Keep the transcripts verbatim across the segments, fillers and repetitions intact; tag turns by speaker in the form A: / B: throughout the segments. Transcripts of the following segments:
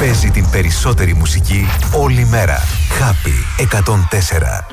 A: Παίζει την περισσότερη μουσική όλη μέρα. Happy εκατόν τέσσερα.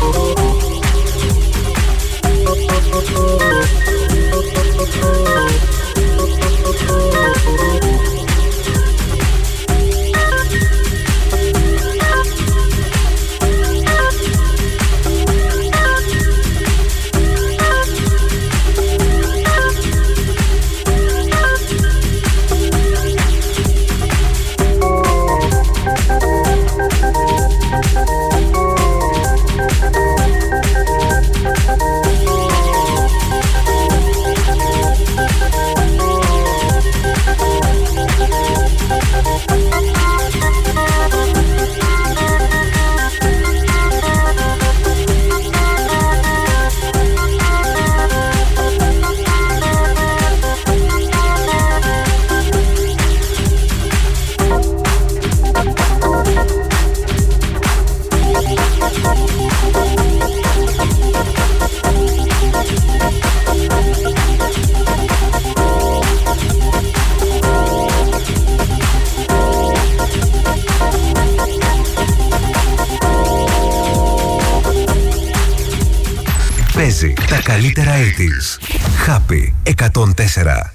A: Παίζει τα καλύτερα ογδόντα. Happy εκατόν τέσσερα.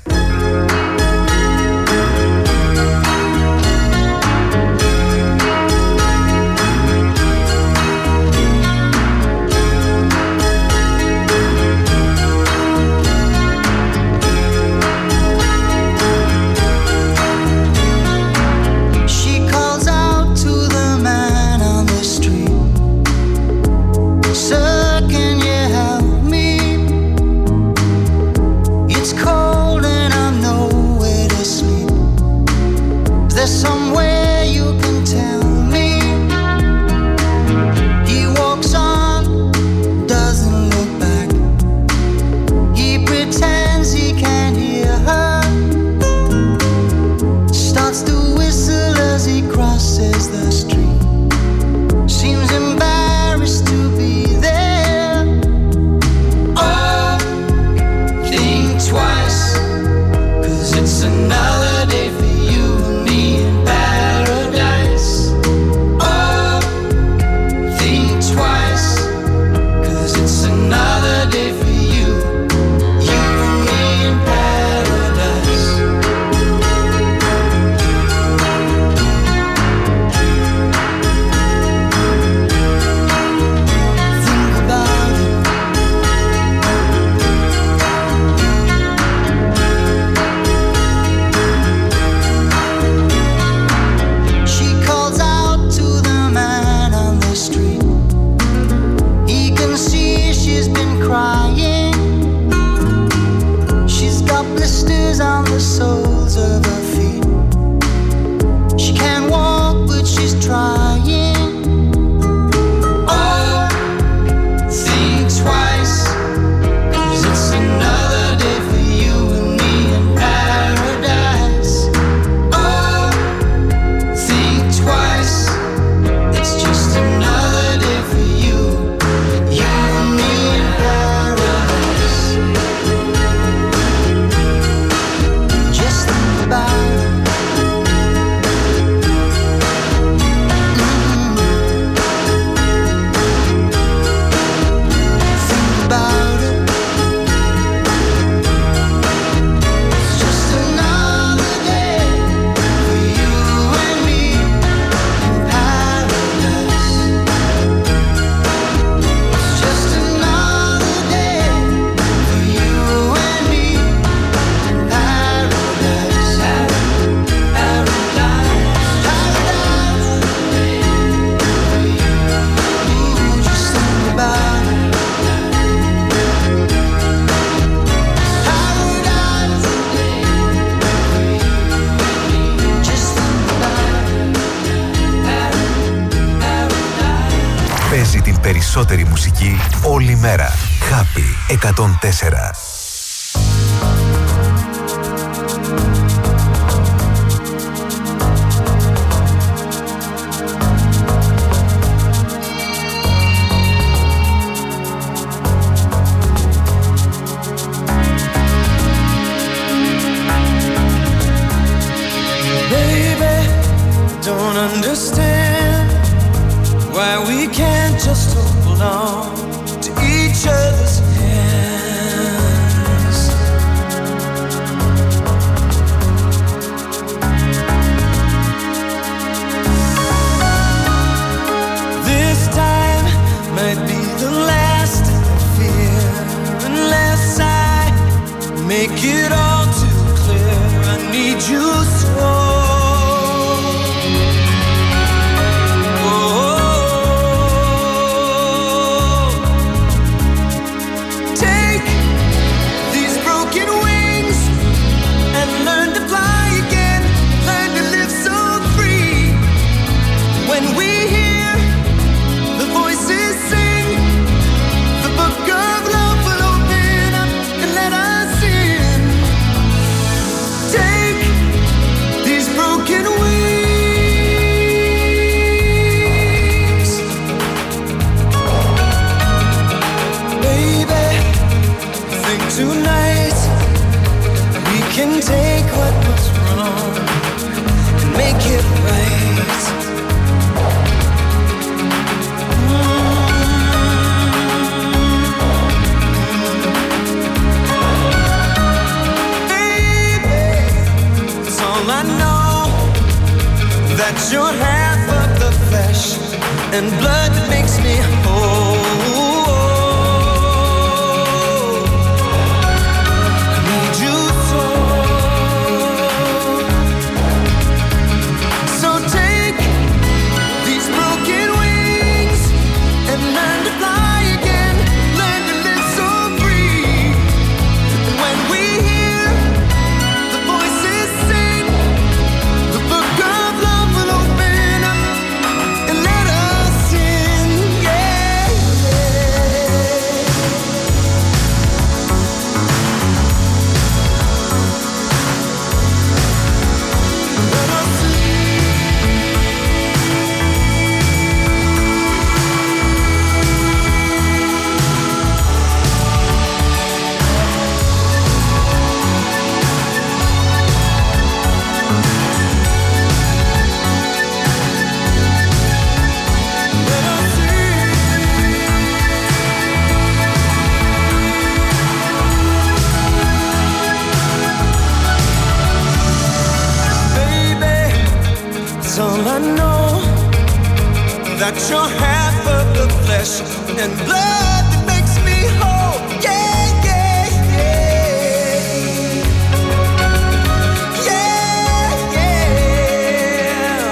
A: Περισσότερη μουσική όλη μέρα. Happy εκατόν τέσσερα.
B: Baby, don't understand why we can't just hold belong to each other's hands. This time might be the last I fear, unless I make it all too clear. I need you so. Tonight we can take what was wrong and make it right. Mm-hmm. Baby, it's all I know, that you're half of the flesh and blood that makes me whole. That you're half of the flesh and blood that makes me whole. Yeah, yeah, yeah. Yeah, yeah.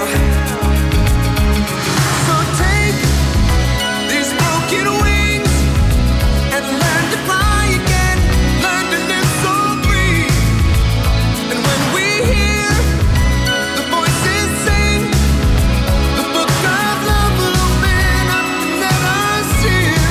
B: So take these broken wings and learn to fly again. Learn to live so free. And when we hear the voices sing, the book of love will open up and let us in.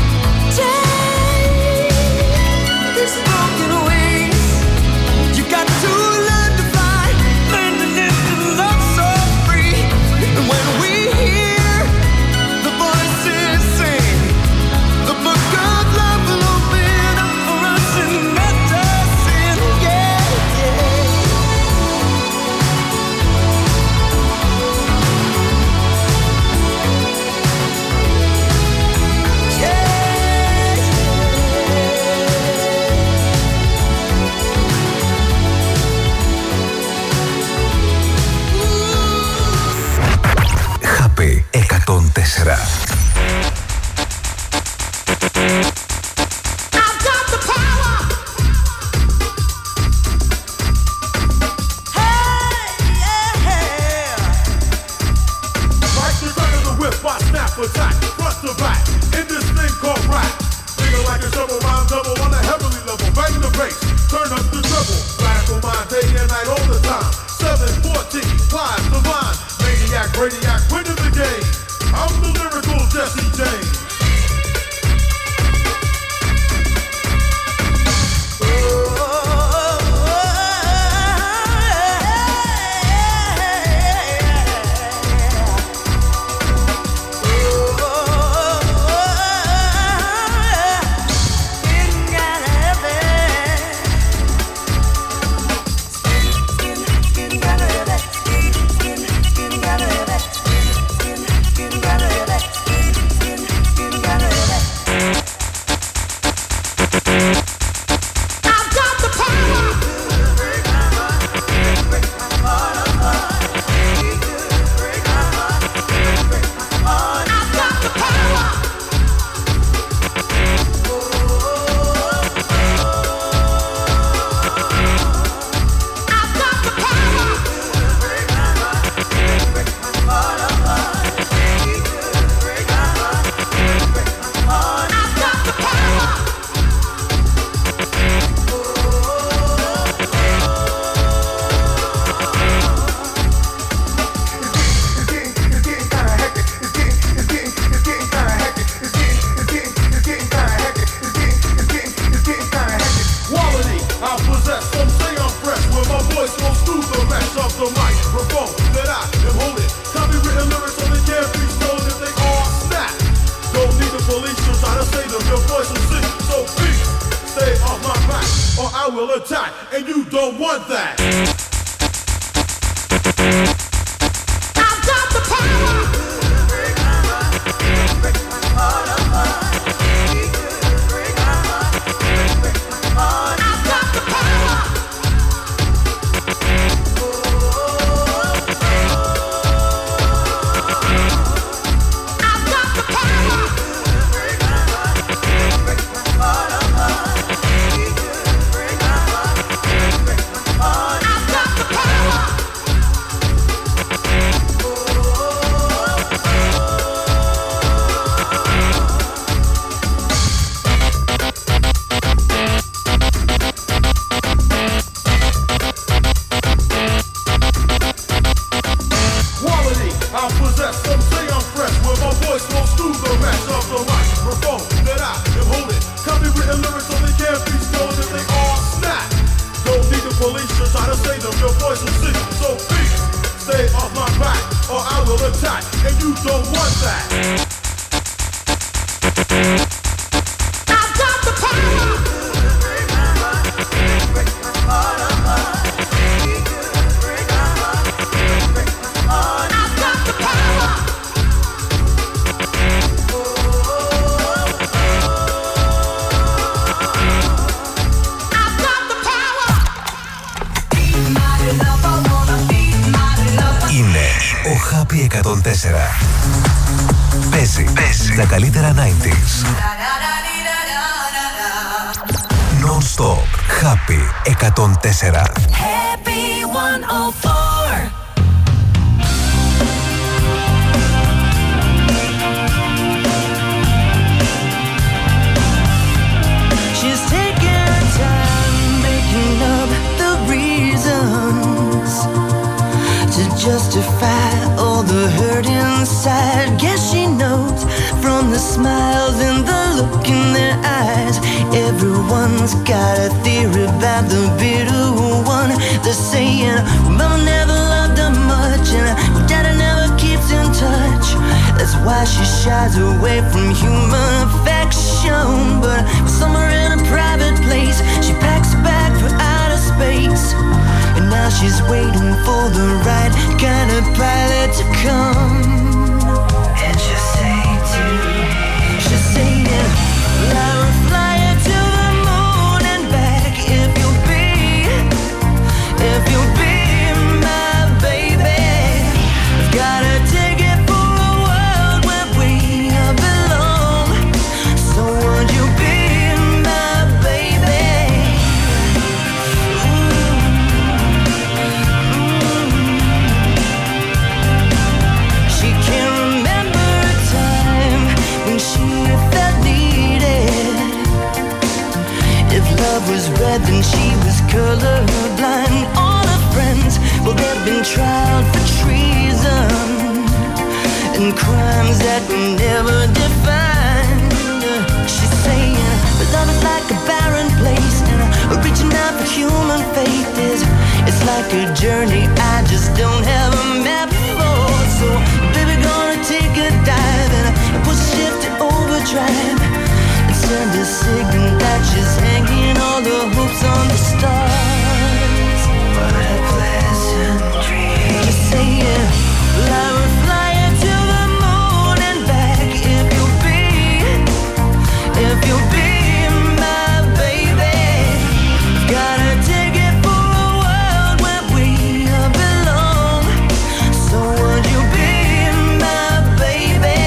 B: Take these broken wings. You got to learn to fly, learn to live and love so free. And when we hear the voices sing, the book of love will open up for us and let us in. Yeah, yeah.
A: Happy εκατόν τέσσερα.
B: I've got the power. Hey, yeah.
C: Like the gun of the whip, I snap attack, front to back, in this thing called rap. Nigga like a double rhyme double on a heavily level, bang the bass, turn up the treble, blast on my day and night all the time. seven fourteen, flies the line, maniac, radiac, winning the game. I'm the lyrical Jesse James.
B: Getting
C: police should try to save them, your voice will sing. So please, stay off my back, or I will attack, and you don't want that.
B: I've got the power. Break my heart, break my heart apart. Break my heart, break my heart. I've got the power.
A: εκατόν τέσσερα. Παίζει, παίζει τα καλύτερα ενενήντα. Non-stop. Happy εκατόν τέσσερα.
D: Happy εκατόν τέσσερα.
B: She's taking her time making up the reasons to justify all the hurt inside. Guess she knows from the smiles and the look in their eyes. Everyone's got a theory about the bitter one. They're saying, well, mama never loved her much, and well, daddy never keeps in touch. That's why she shies away from human affection. But somewhere in a private place, she packs a bag for outer space. And now she's waiting for the right kind of pilot to come. And she'll say to me, she'll say, yeah, well, I will fly you to the moon and back if you'll be, if you'll be my baby. I've got a ticket for a world where we belong. So would you be my baby? She can't remember a time when she felt needed. If love was red, then she was colorblind. All her friends, well, they've been tried for treason and crimes that were never defined. She's saying, but love is like a barren place, and uh, reaching out for human faith is, it's like a journey I just don't have a map for. So, baby, gonna take a dive and uh, push shift to overdrive and send a signal that she's hanging all the hopes on the stars. What a pleasant dream. Just saying, well, I will fly you to the moon and back if you'll be, if you'll be my baby. Got a ticket for a world where we belong. So would you be my baby?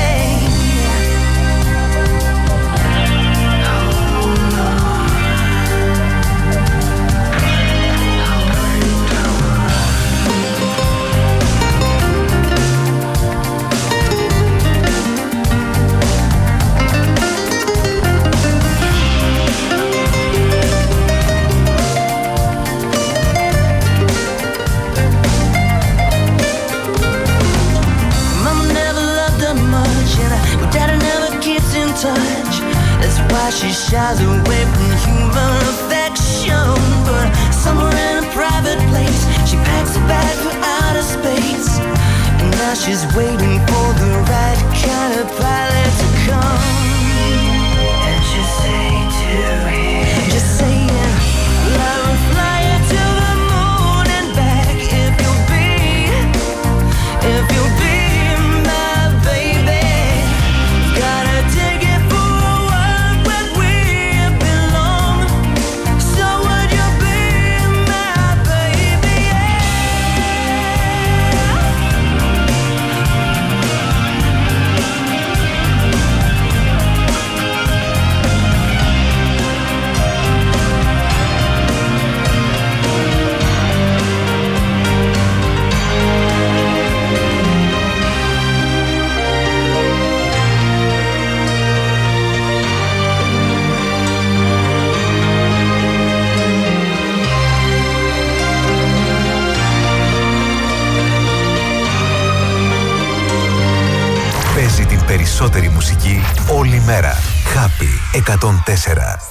B: Mama never loved her much, and uh, well, daddy never keeps in touch. That's why she shies away from human affection. But somewhere in a private place, she packs a bag for outer space. And now she's waiting for the right kind of pilot to come.
A: περισσότερη μουσική όλη μέρα. Happy εκατόν τέσσερα.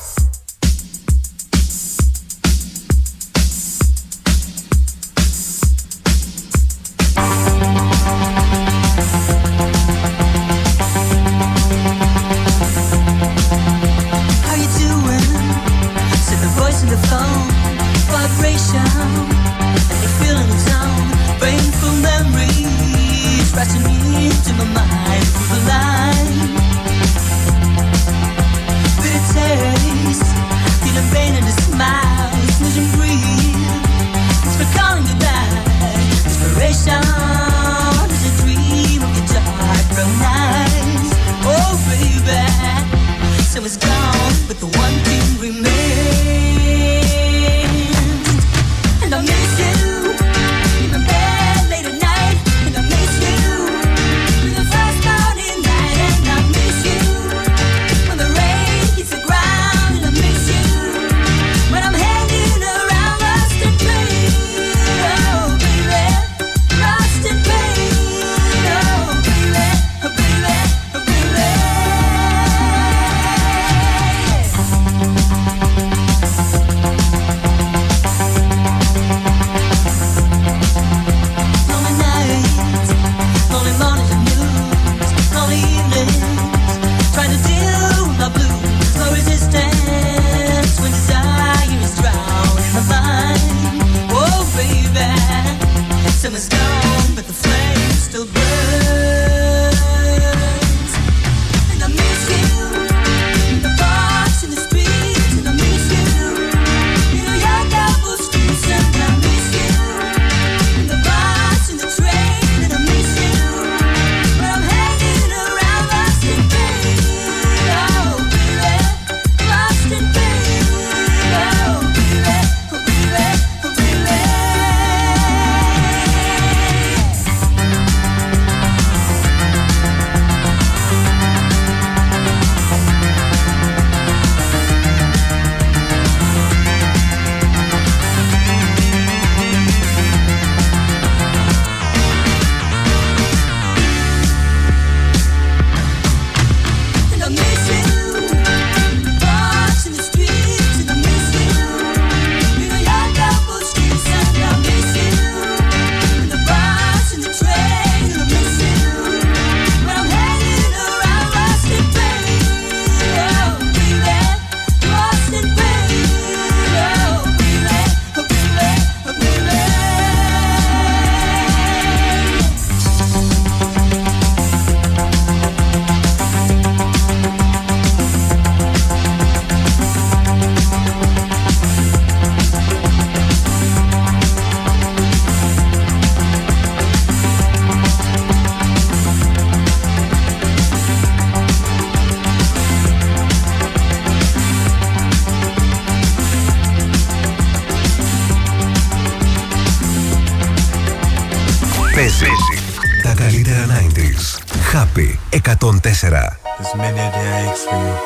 A: Τα καλύτερα ενενήντα. Happy εκατόν τέσσερα.
E: There's many a day I ache for you.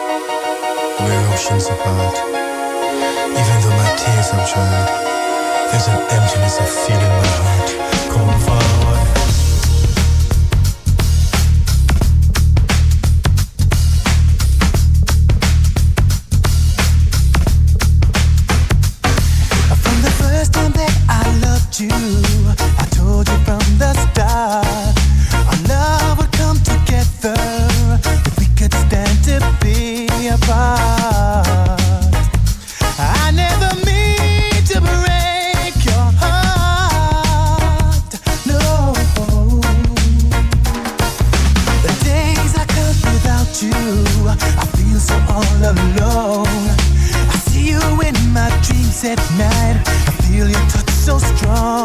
E: We're oceans apart. Even though my tears have dried, there's an emptiness I feel in my heart. Come forward.
B: From the first time that I loved you, I told you from the start, our love would come together if we could stand to be apart. I never mean to break your heart, no. The days I come without you, I feel so all alone. I see you in my dreams at night, I feel your touch so strong.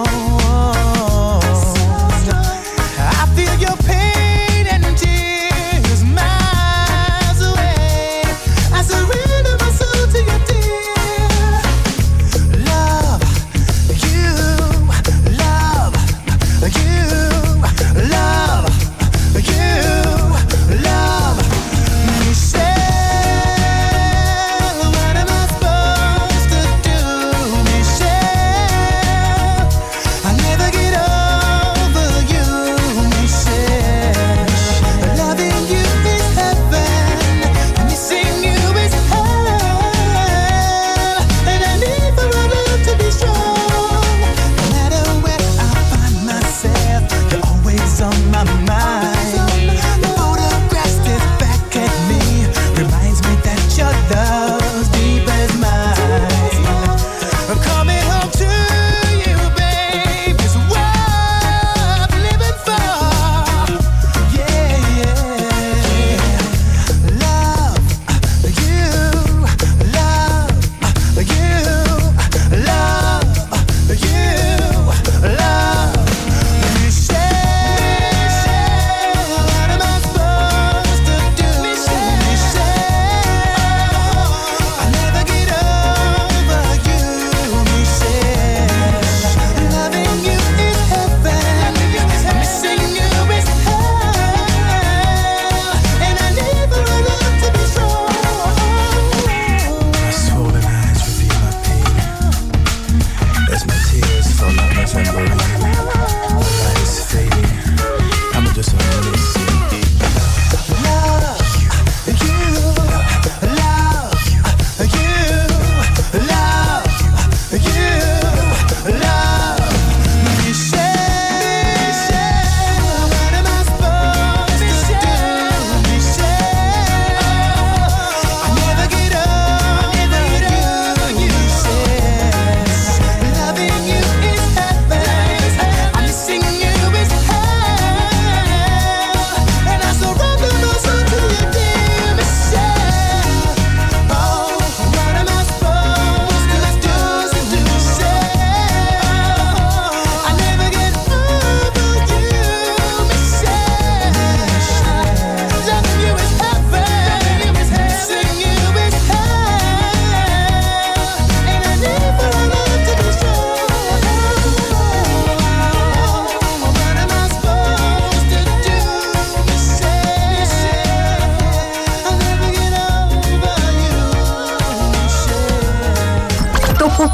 B: I feel your pain and tears miles away. I surrender my soul to you, dear. Love you, love you, love you, love Michelle. What am I supposed to do, Michelle? I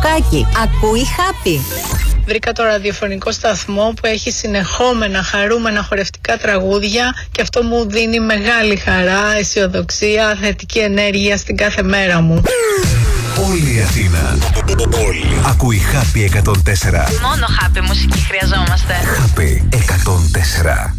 F: Μητσοκάκη. Ακούει Happy.
G: Βρήκα το ραδιοφωνικό σταθμό που έχει συνεχόμενα χαρούμενα χορευτικά τραγούδια και αυτό μου δίνει μεγάλη χαρά, αισιοδοξία, θετική ενέργεια στην κάθε μέρα μου.
A: Όλη η Αθήνα. Όλη. Ακούει Happy εκατόν τέσσερα.
H: Μόνο Happy μουσική χρειαζόμαστε.
A: Happy εκατόν τέσσερα.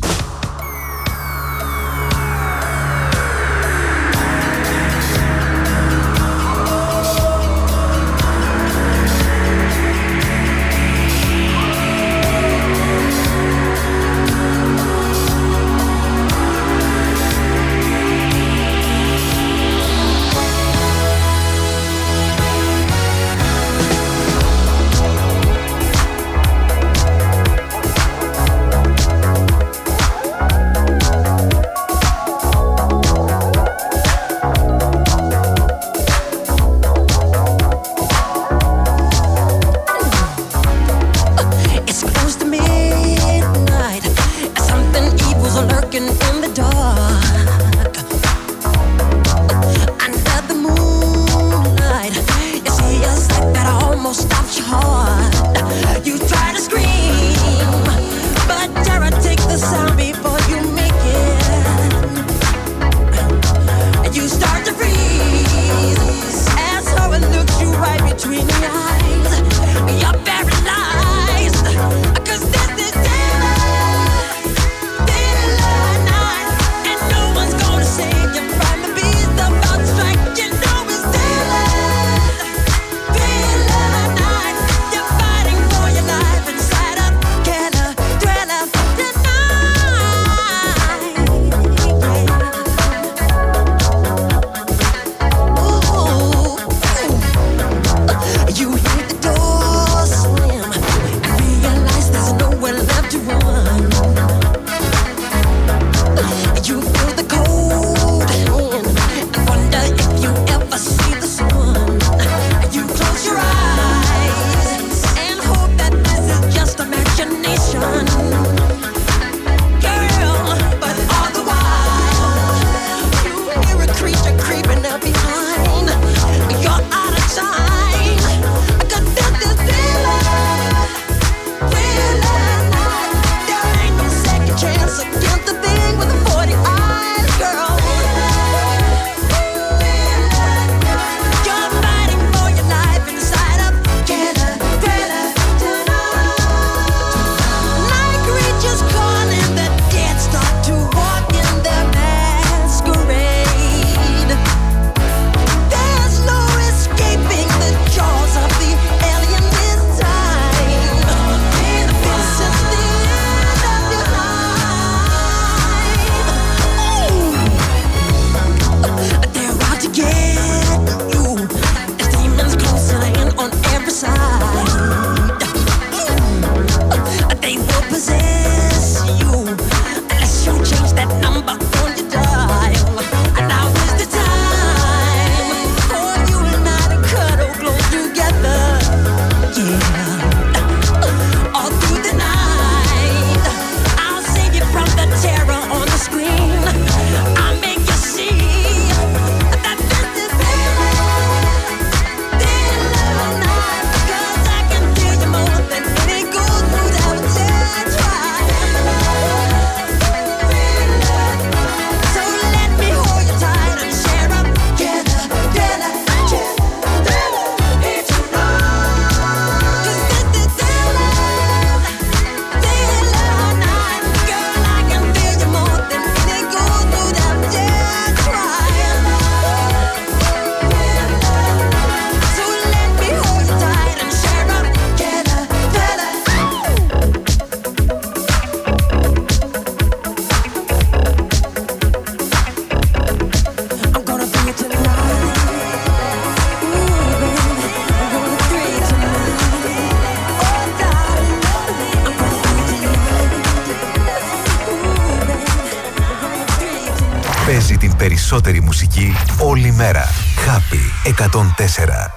A: Παίζει την περισσότερη μουσική όλη μέρα. Happy εκατόν τέσσερα.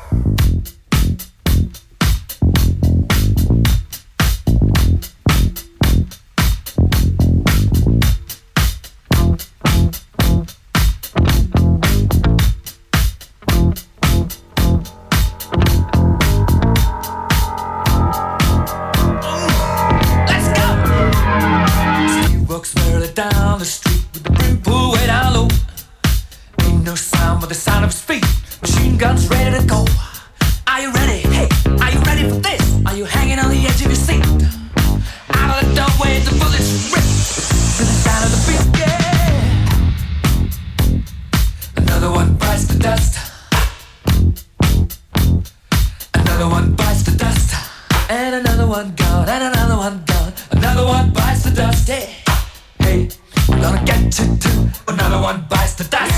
I: beat. Machine guns ready to go. Are you ready? Hey, are you ready for this? Are you hanging on the edge of your seat? Out of the doorway, the bullets rip to the sound of the beat. Yeah. Another one bites the dust. Another one bites the dust. And another one gone. And another one gone. Another one bites the dust. Hey, hey, I'm gonna get you too. Another one bites the dust.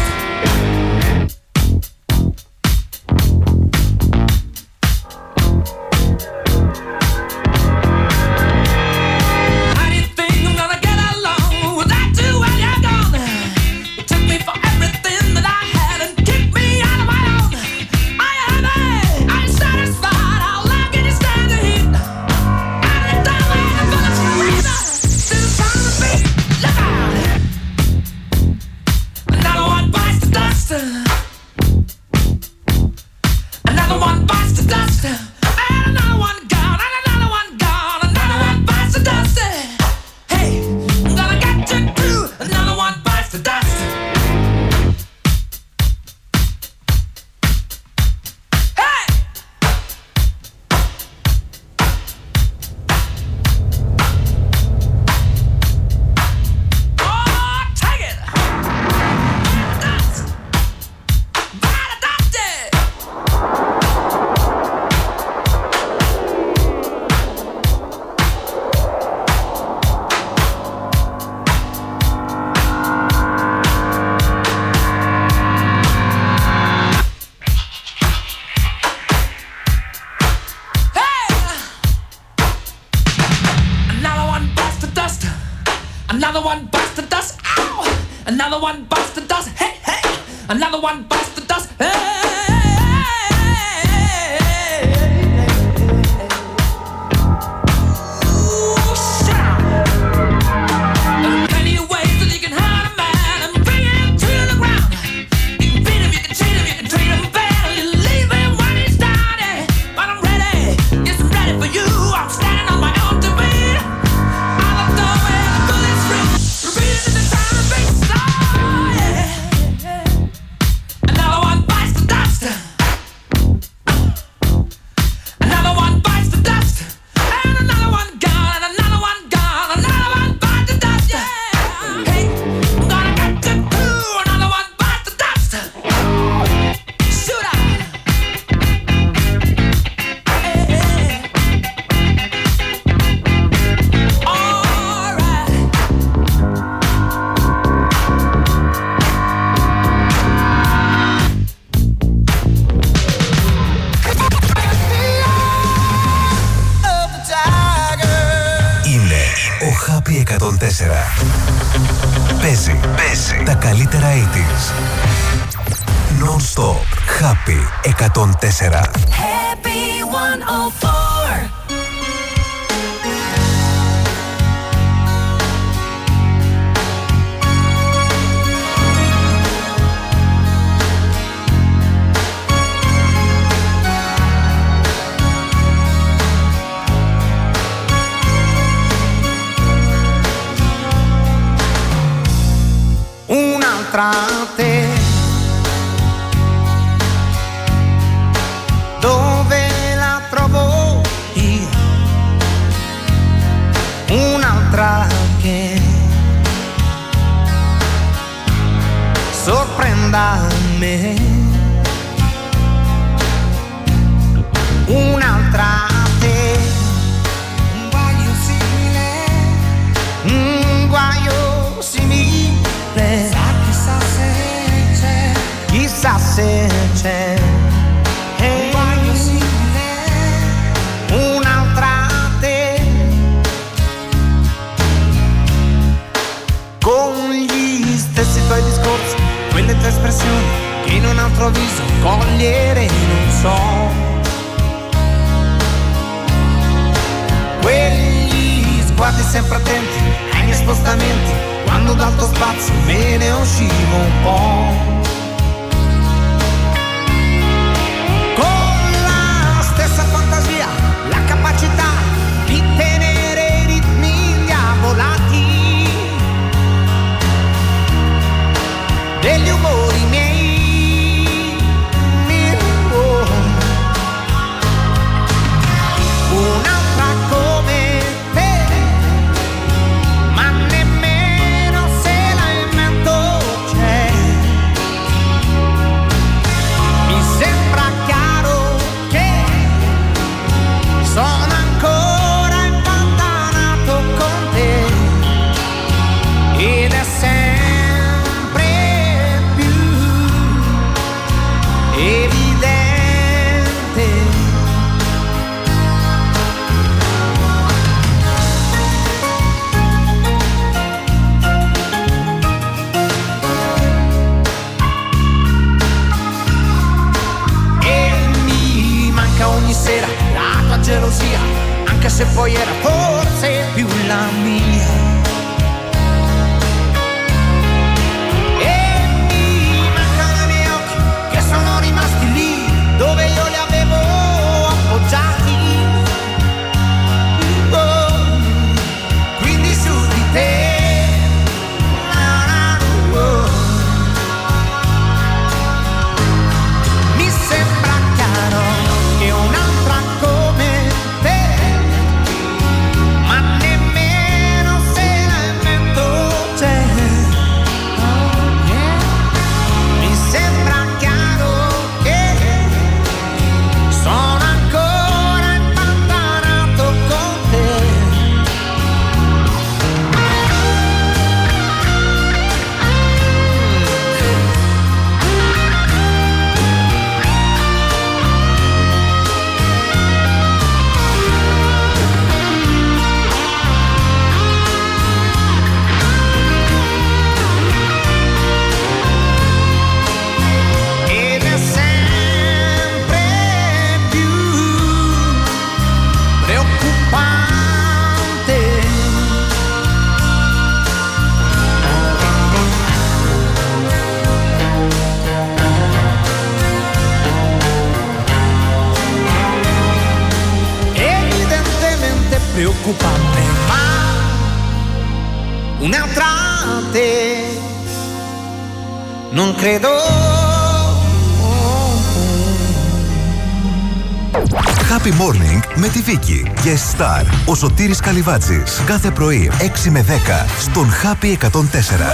I: Another one bites the dust. Ow! Another one bites the dust. Hey, hey! Another one bites the dust. Hey!
A: εκατόν τέσσερα. Παίζει, παίζει τα καλύτερα ογδόντα. Non-stop. Happy εκατόν τέσσερα.
D: Happy εκατόν τέσσερα.
J: Un'altra te, dove la trovo io? Un'altra che sorprenda me, un'altra te, un guaio simile, un guaio simile. Chissà se c'è, chissà se c'è, hey, un guaio simile, un'altra te, con gli stessi tuoi discorsi, quelle tue espressioni che in un altro viso cogliere non so, quegli sguardi sempre attenti ai miei spostamenti, quando d'alto spazio me ne uscivo un po', con la stessa fantasia, la capacità di tenere i ritmi diavolati degli umori miei, se poi era forse più la mia. E mi mancano i miei occhi che sono rimasti lì dove io li avevo appoggiati. Oh, quindi su di te. Preoccupante, ma un'altra te non credo.
A: Happy Morning με τη Βίκη και Star. Ο Σωτήρης Καλυβάτσης. Κάθε πρωί έξι με δέκα στον Happy εκατόν τέσσερα.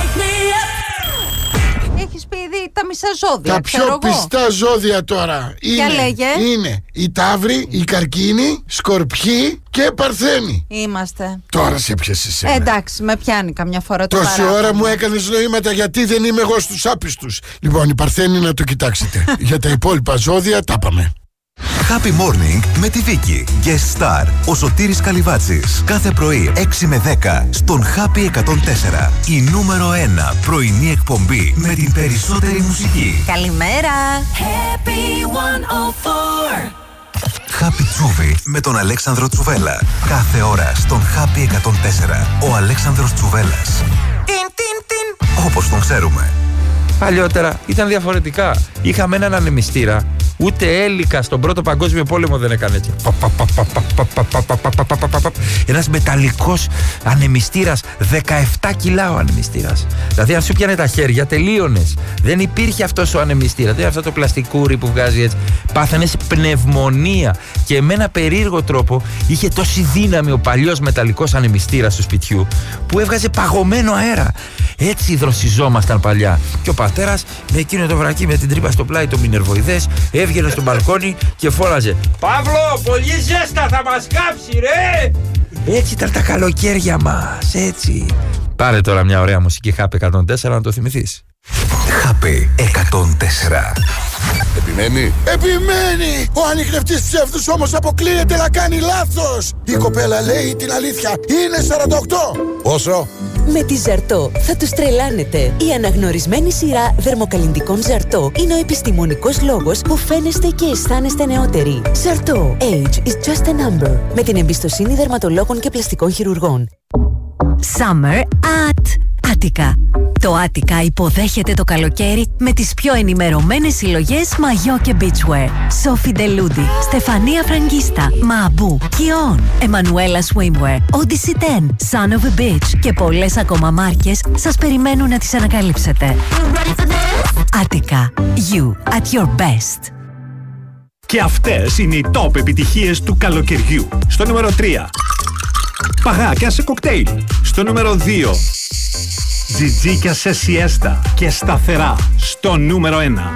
F: Έχεις πει ήδη τα μισά ζώδια.
K: Τα πιο πιστά ζώδια τώρα είναι,
F: λέγε.
K: είναι η Ταύρη, η Καρκίνη, Σκορπιοί και Παρθένη.
F: Είμαστε.
K: Τώρα σε πιες εσένα.
F: Εντάξει, με πιάνει καμιά φορά το
K: Τόση
F: παράπονο.
K: ώρα μου έκανες νοήματα γιατί δεν είμαι εγώ στους άπιστους. Λοιπόν, η Παρθένη να το κοιτάξετε. Για τα υπόλοιπα ζώδια τα πάμε.
A: Happy Morning με τη Βίκη και Star. Ο Σωτήρης Καλυβάτσης. Κάθε πρωί έξι με δέκα στον Happy εκατόν τέσσερα. Η νούμερο ένα πρωινή εκπομπή με την περισσότερη μουσική.
F: Καλημέρα.
D: Happy εκατόν τέσσερα.
A: Happy Τσούβι με τον Αλέξανδρο Τσουβέλα. Κάθε ώρα στον Happy εκατόν τέσσερα. Ο Αλέξανδρος Τσουβέλας. Όπως τον ξέρουμε.
L: Παλιότερα ήταν διαφορετικά. Είχαμε έναν ανεμιστήρα. Ούτε έλικα στον Πρώτο Παγκόσμιο Πόλεμο δεν έκανε έτσι. Ένας μεταλλικός ανεμιστήρας, δεκαεπτά κιλά ο ανεμιστήρας. Δηλαδή αν σου πιάνε τα χέρια τελείωνες. Δεν υπήρχε αυτός ο ανεμιστήρας. Δεν αυτό το πλαστικούρι που βγάζει έτσι. Πάθανες πνευμονία. Και με ένα περίεργο τρόπο είχε τόση δύναμη ο παλιός μεταλλικός ανεμιστήρας του σπιτιού που έβγαζε παγωμένο αέρα. Έτσι δροσιζόμασταν παλιά. Και ο πατέρας με εκείνο το βρακί με την τρύπα στο πλάι, το μινερβοειδές, έβγαινε στο μπαλκόνι και φώναζε «Παύλο, πολύ ζέστα θα μας κάψει ρε!» Έτσι ήταν τα καλοκαίρια μας, έτσι. Πάρε τώρα μια ωραία μουσική Happy εκατόν τέσσερα να το θυμηθείς.
A: Happy εκατόν τέσσερα.
K: Επιμένει. Επιμένει! Ο ανιχνευτής ψεύδους όμως αποκλείεται να κάνει λάθος. Η κοπέλα λέει την αλήθεια. Είναι σαράντα οκτώ. Πόσο?
M: Με τη Ζαρτό θα τους τρελάνετε. Η αναγνωρισμένη σειρά δερμοκαλλυντικών Ζαρτό είναι ο επιστημονικός λόγος που φαίνεστε και αισθάνεστε νεότεροι. Ζαρτό. Age is just a number. Με την εμπιστοσύνη δερματολόγων και πλαστικών χειρουργών.
N: Summer at Attica. Το Attica υποδέχεται το καλοκαίρι με τις πιο ενημερωμένες συλλογές μαγιό και beachwear. Σόφι Ντελούντι, Στεφανία Φραγκίστα, Μαμπού, Κιόν, Εμμανουέλα Swimwear, Odyssey δέκα, Son of a Beach και πολλές ακόμα μάρκες σας περιμένουν να τις ανακαλύψετε. Attica. You at your best.
O: Και αυτές είναι οι top επιτυχίες του καλοκαιριού. Στο νούμερο τρία. Παγάκια σε κοκτέιλ. Στο νούμερο δύο. Τζιτζίκια σε σιέστα και σταθερά. Στο νούμερο ένα.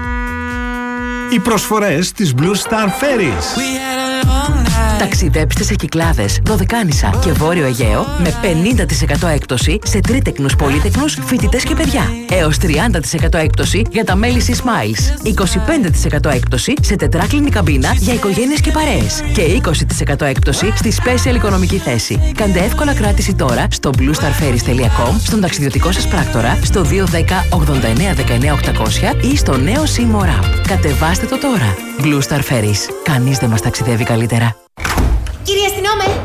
O: Οι προσφορές της Blue Star Ferries.
P: Ταξιδέψτε σε Κυκλάδες, Δωδεκάνησα και Βόρειο Αιγαίο με πενήντα τοις εκατό έκπτωση σε τρίτεκνους, πολύτεκνους, φοιτητές και παιδιά. Έως τριάντα τοις εκατό έκπτωση για τα μέλη Sea Smiles. είκοσι πέντε τοις εκατό έκπτωση σε τετράκλινη καμπίνα για οικογένειες και παρέες. Και είκοσι τοις εκατό έκπτωση στη special οικονομική θέση. Κάντε εύκολα κράτηση τώρα στο blue star ferries τελεία com, στον ταξιδιωτικό σας πράκτορα, στο δύο ένα μηδέν ογδόντα εννέα δεκαεννέα οκτακόσια ή στο νέο SIM App. Κατεβάστε το τώρα. Blue Star Ferries. Κανείς δεν μας ταξιδεύει καλύτερα.
Q: Κύριε αστυνόμε,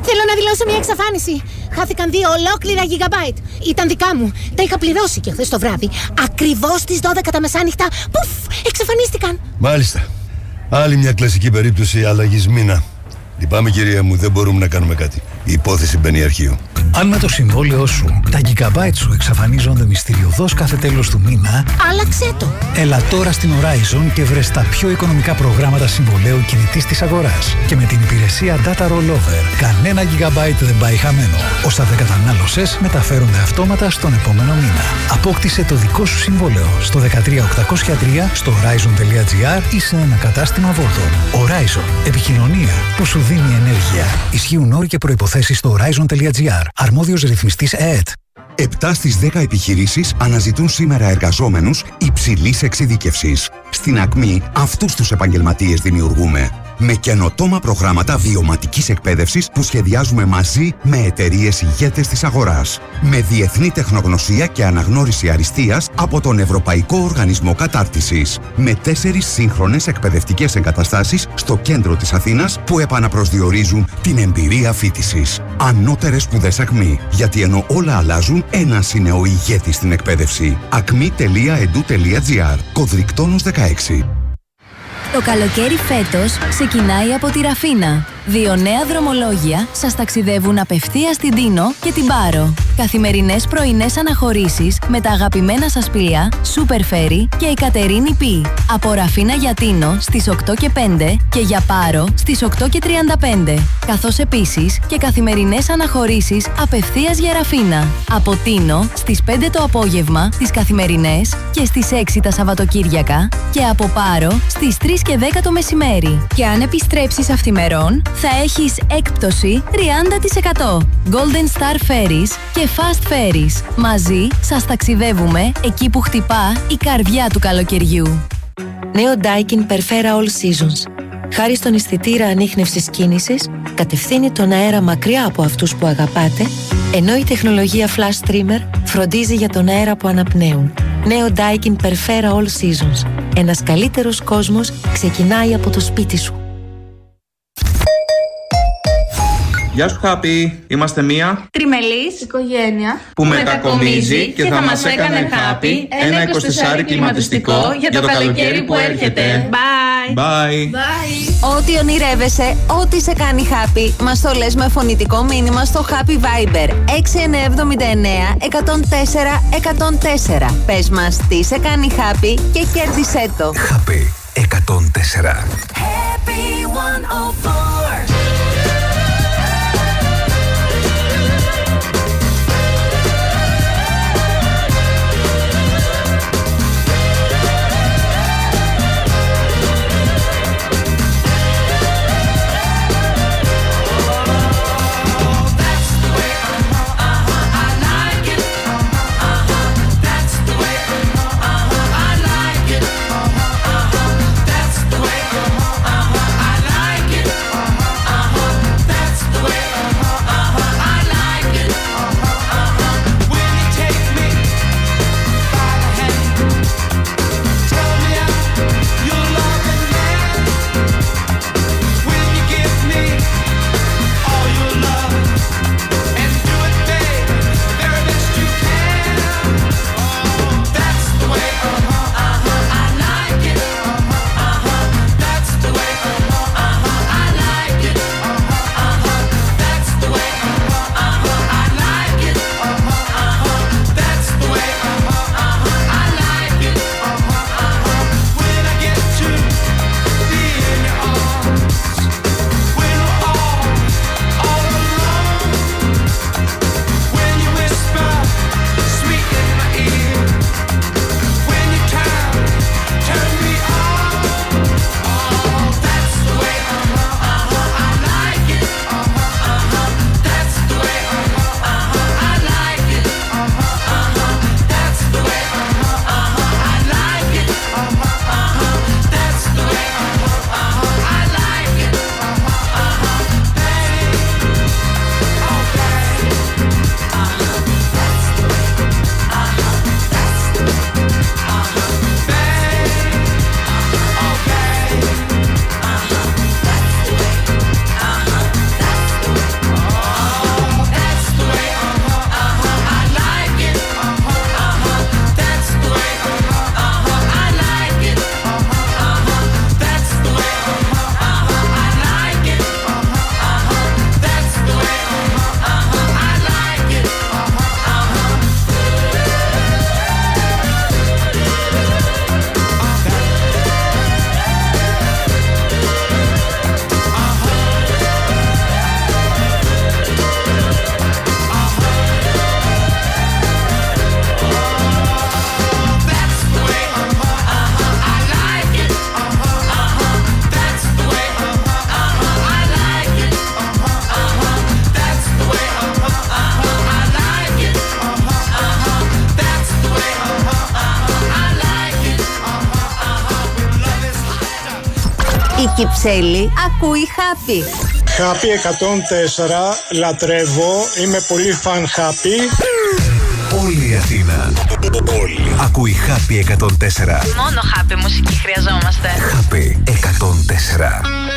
Q: Θέλω να δηλώσω μια εξαφάνιση. Χάθηκαν δύο ολόκληρα gigabyte. Ήταν δικά μου. Τα είχα πληρώσει και χθες το βράδυ. Ακριβώς στις δώδεκα τα μεσάνυχτα. Πουφ! Εξαφανίστηκαν.
R: Μάλιστα. Άλλη μια κλασική περίπτωση αλλαγής μήνα. Λυπάμαι, κυρία μου, δεν μπορούμε να κάνουμε κάτι. Η υπόθεση μπαίνει αρχείο.
S: Αν με το συμβόλαιό σου τα gigabyte σου εξαφανίζονται μυστηριωδώς κάθε τέλος του μήνα,
Q: άλλαξέ το.
S: Έλα τώρα στην Horizon και βρες τα πιο οικονομικά προγράμματα συμβολαίου κινητής της αγοράς. Και με την υπηρεσία Data Rollover, κανένα gigabyte δεν πάει χαμένο. Όσα δεν κατανάλωσες μεταφέρονται αυτόματα στον επόμενο μήνα. Απόκτησε το δικό σου συμβόλαιο στο δεκατρία οκτακόσια τρία, στο horizon.gr ή σε ένα κατάστημα Volton. Horizon. Επικοινωνία που σου δίνει ενέργεια. Ισχύουν όροι και προϋποθέσεις στο horizon.gr. Αρμόδιος ρυθμιστής ΕΕΤ.
T: επτά στις δέκα επιχειρήσεις αναζητούν σήμερα εργαζόμενους υψηλής εξειδίκευσης. Στην Ακμή αυτούς τους επαγγελματίες δημιουργούμε. Με καινοτόμα προγράμματα βιωματικής εκπαίδευσης που σχεδιάζουμε μαζί με εταιρείες ηγέτες της αγοράς. Με διεθνή τεχνογνωσία και αναγνώριση αριστείας από τον Ευρωπαϊκό Οργανισμό Κατάρτισης. Με τέσσερις σύγχρονες εκπαιδευτικές εγκαταστάσεις στο κέντρο της Αθήνας που επαναπροσδιορίζουν την εμπειρία φοιτησης. Ανώτερες σπουδές Ακμή. Γιατί ενώ όλα αλλάζουν, ένας είναι ο ηγέτης στην εκπαίδευση. ακμή τελεία ed τελεία gr. Κωδρικτόνος δεκαέξι.
N: Το καλοκαίρι φέτος ξεκινάει από τη Ραφίνα. Δύο νέα δρομολόγια σας ταξιδεύουν απευθείας στην Τίνο και την Πάρο. Καθημερινές πρωινές αναχωρήσεις με τα αγαπημένα σας πλοία Super Ferry και η Κατερίνη Πι. Από Ραφίνα για Τίνο στις οκτώ και πέντε και για Πάρο στις οκτώ και τριάντα πέντε. Καθώς επίσης και καθημερινές αναχωρήσεις απευθείας για Ραφίνα. Από Τίνο στις πέντε το απόγευμα τις καθημερινές και στις έξι τα Σαββατοκύριακα και από Πάρο στις τρεις και δέκα το μεσημέρι. Και αν επιστρέψεις αυθημερών θα έχεις έκπτωση τριάντα τοις εκατό. Golden Star Ferries και Fast Ferries. Μαζί σας ταξιδεύουμε εκεί που χτυπά η καρδιά του καλοκαιριού.
U: Νέο Daikin Perfera All Seasons. Χάρη στον αισθητήρα ανίχνευσης κίνησης, κατευθύνει τον αέρα μακριά από αυτούς που αγαπάτε, ενώ η τεχνολογία Flash Streamer φροντίζει για τον αέρα που αναπνέουν. Νέο Daikin Perfera All Seasons. Ένας καλύτερος κόσμος ξεκινάει από το σπίτι σου.
V: Γεια σου, Χάπη. Είμαστε μία
W: τριμελής οικογένεια
V: που μετακομίζει και θα μας έκανε χάπη ένα εικοσιτέσσερις κλιματιστικό για το καλοκαίρι που έρχεται.
W: Bye.
V: Bye.
W: Bye.
F: Ό,τι ονειρεύεσαι, ό,τι σε κάνει happy, μας το λες με φωνητικό μήνυμα στο Happy Viber έξι εννιά εβδομήντα εννέα εκατόν τέσσερα εκατόν τέσσερα. Πες μας τι σε κάνει happy και κέρδισέ το.
A: Happy εκατόν τέσσερα.
D: Happy εκατόν τέσσερα.
B: That's
F: Η Κυψέλη ακούει Happy.
C: Happy εκατόν τέσσερα, λατρεύω, είμαι πολύ φαν Happy.
A: Όλη η Αθήνα. Όλη. Ακούει Happy εκατόν τέσσερα.
H: Μόνο Happy μουσική χρειαζόμαστε.
A: Happy εκατόν τέσσερα.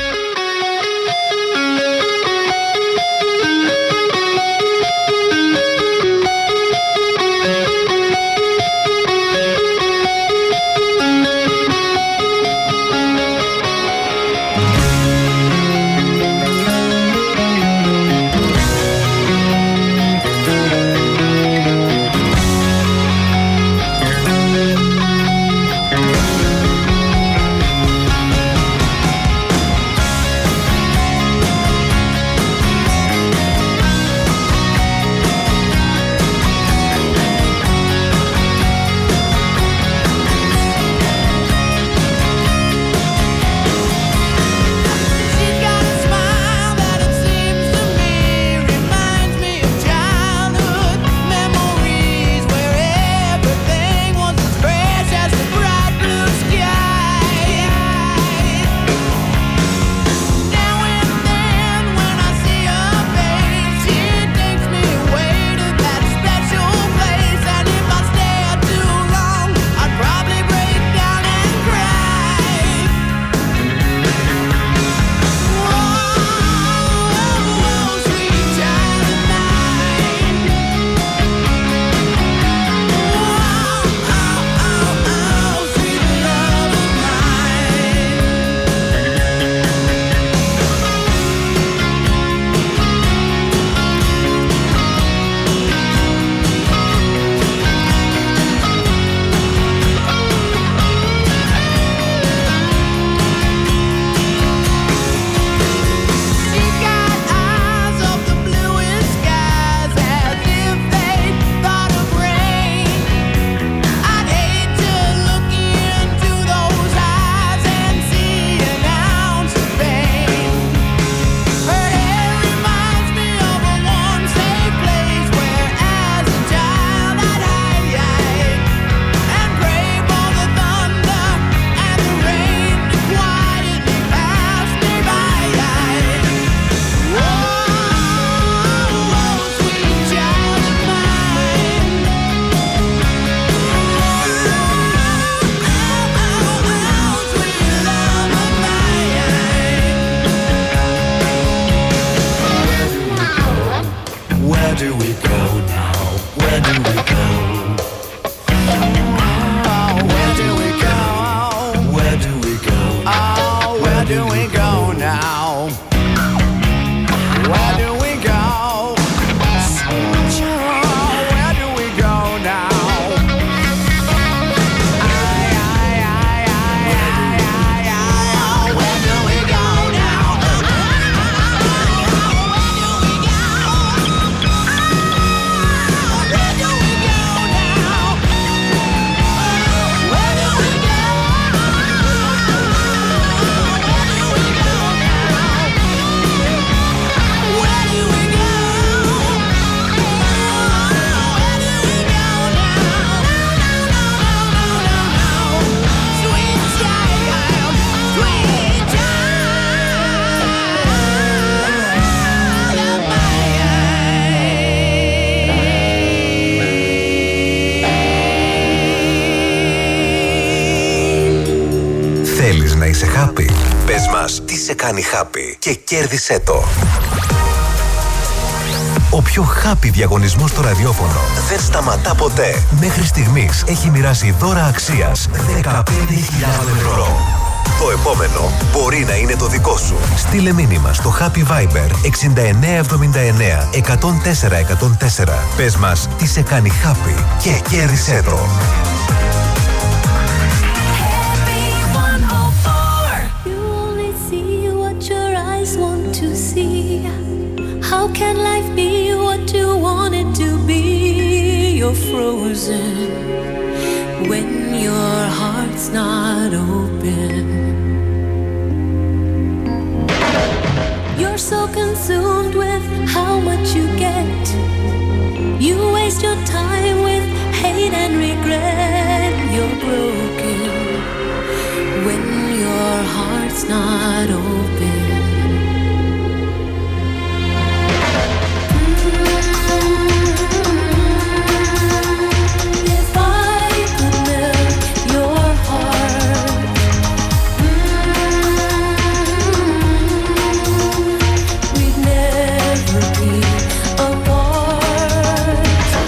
A: Θέλεις να είσαι happy? Πες μας τι σε κάνει happy και κέρδισέ το. Ο πιο happy διαγωνισμός στο ραδιόφωνο δεν σταματά ποτέ. Μέχρι στιγμής έχει μοιράσει δώρα αξίας δεκαπέντε χιλιάδες ευρώ. Το επόμενο μπορεί να είναι το δικό σου. Στείλε μήνυμα στο Happy Viber εξήντα εννέα εβδομήντα εννέα εκατόν τέσσερα εκατόν τέσσερα. Πες μας τι σε κάνει happy και κέρδισέ το.
E: How can life be what you want it to be? You're frozen when your heart's not open. You're so consumed with how much you get. You waste your time with hate and regret. You're broken when your heart's not open. If I could melt your heart, we'd never be apart.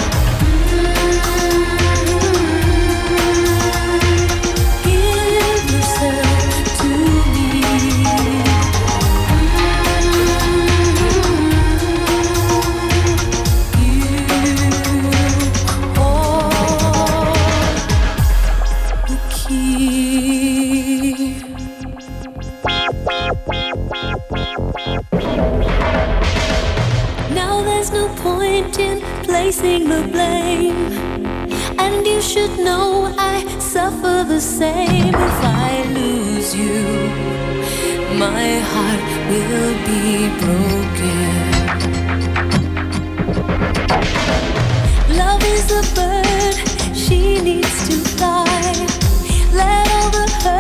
E: Give yourself to me. Now there's no point in placing the blame, and you should know I suffer the same. If I lose you, my heart will be broken. Love is a bird, she needs to fly. Let all the hurt